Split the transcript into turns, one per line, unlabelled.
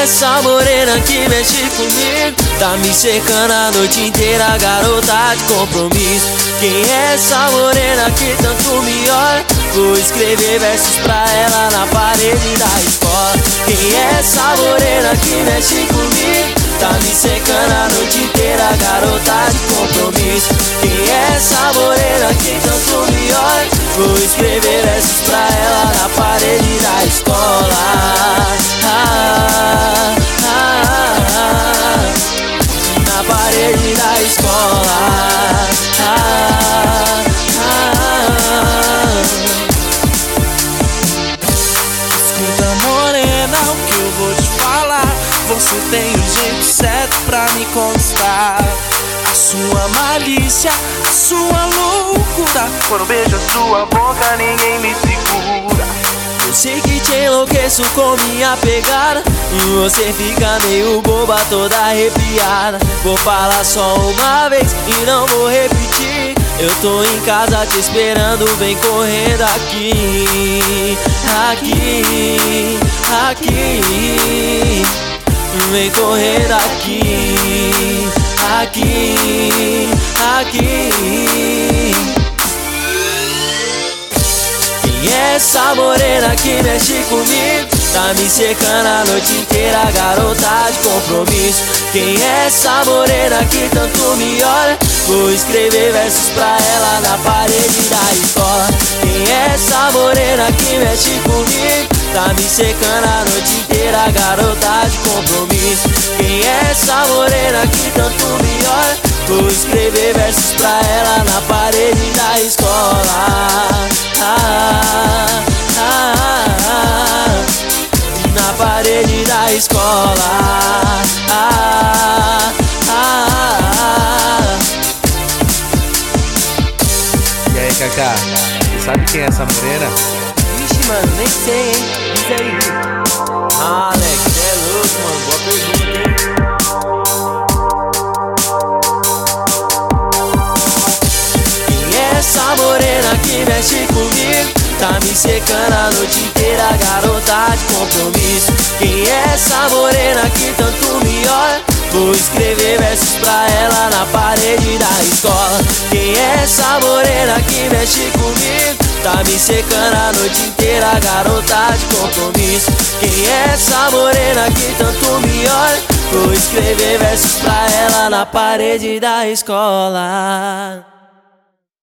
essa morena que mexe comigo? Tá me cercando a noite inteira, garota de compromisso. Quem é essa morena que tanto me olha? Vou escrever versos pra ela na parede da escola. Quem é essa morena que mexe comigo? Tá me secando a noite inteira, garota de compromisso. Quem é essa morena que tanto me olha? Vou escrever versos pra ela na parede da escola. Na parede da escola.
Escuta, morena, o que eu vou te falar. Você tem o jeito certo pra me conquistar. A sua malícia, a sua loucura. Quando beijo a sua boca, ninguém me segura.
Eu sei que te enlouqueço com minha pegada. Você fica meio boba, toda arrepiada. Vou falar só uma vez e não vou repetir. Eu tô em casa te esperando, vem correndo aqui. Aqui, aqui. Vem correndo aqui. Aqui, aqui. Quem é essa morena que mexe comigo? Tá me cercando a noite inteira, garota de compromisso. Quem é essa morena que tanto me olha? Vou escrever versos pra ela na parede da escola. Quem é essa morena que mexe comigo? Tá me secando a noite inteira, garota de compromisso. Quem é essa morena que tanto me olha? Vou escrever versos pra ela na parede da escola. Na parede da escola.
E aí, Kaká, você sabe quem é essa morena?
Vixe, mano, nem sei, hein? Diz aí. Alex, cê é louco, mano. Boa pergunta, hein? Quem é essa morena que mexe comigo? Tá me secando a noite inteira, garota de compromisso. Quem é essa morena que tanto me olha? Vou escrever versos pra ela na parede da escola. Quem é essa morena que mexe comigo? Tá me secando a noite inteira, garota de compromisso. Quem é essa morena que tanto me olha? Vou escrever versos pra ela na parede da escola.